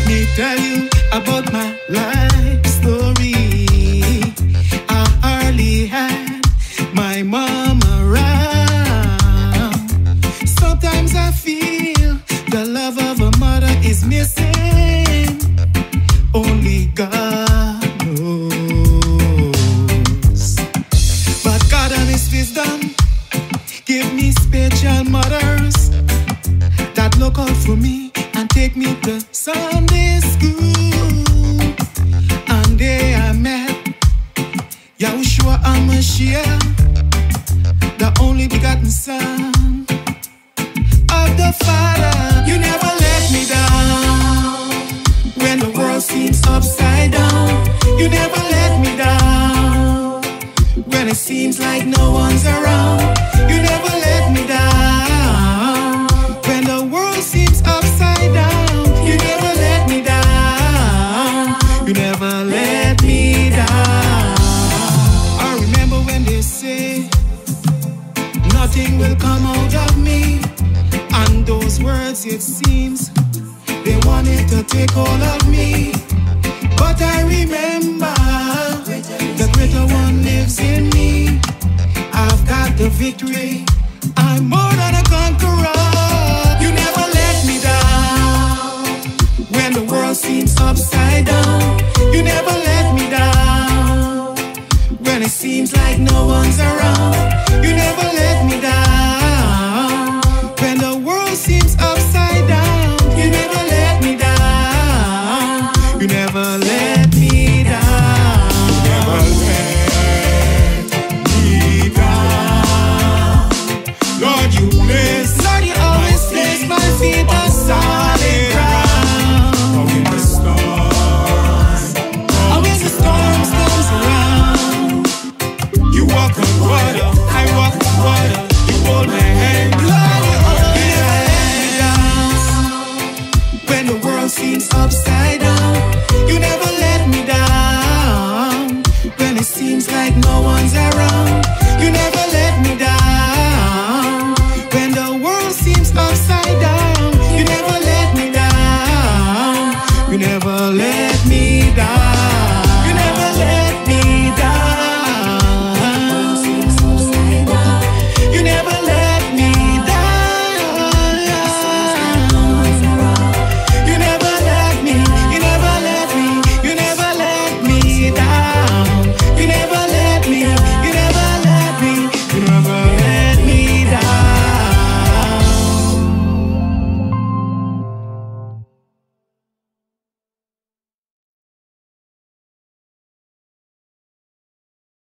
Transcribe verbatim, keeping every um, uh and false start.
me tell you about my life story. I hardly had my mom around. Sometimes I feel the love of a mother is missing. Only God knows. But God and His wisdom give me special mothers that look out for me and take me to Sunday school. And there I met Yahushua HaMashiach, the only begotten Son of the Father. You never let me down when the world seems upside down. You never let me down when it seems like no one's around. You never let me down when the world seems upside down. You never let me down. You never let me down. I remember when they say nothing will come out of me, and those words, it seems they wanted to take hold of me. But I remember the greater one lives in me. I've got the victory. I'm more than a conqueror. You never let me down when the world seems upside down. You never let me down when it seems like no one's around. You never let me down when the world seems upside down. You never let me down. You never let me down. You never let me down. Lord, you place, Lord, you always place my feet on solid ground. Oh, when the storm, oh, when the storms comes around, you walk on water, I walk on water. You hold my hand, Lord, you always let me down when the world seems upside down. You never let me down when it seems like no one's around. You never let me down when the world seems upside down. You never let me down. You never let me down.